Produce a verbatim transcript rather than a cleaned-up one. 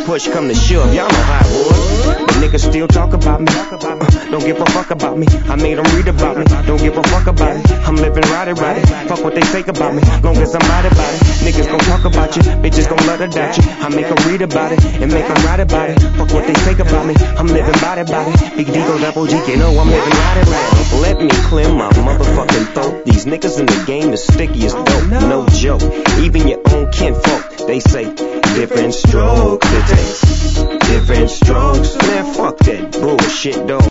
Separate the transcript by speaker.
Speaker 1: push come to shove, y'all know how it was. But niggas still talk about me, uh, don't give a fuck about me. I made them read about me, don't give a fuck about it. I'm living right it, right it. Fuck what they think about me, long as I'm right about it. Niggas gon' talk about you, bitches gon' love to doubt you. I make them read about it, and make them write about it. Fuck what they think about me, I'm living by it, by it. Big D go double G, you know I'm living right it, right. Let me clear my motherfucking throat. These niggas in the game is sticky as dope, no joke. Even your own kinfolk, they say different strokes it takes, different strokes. Man, fuck that bullshit, though.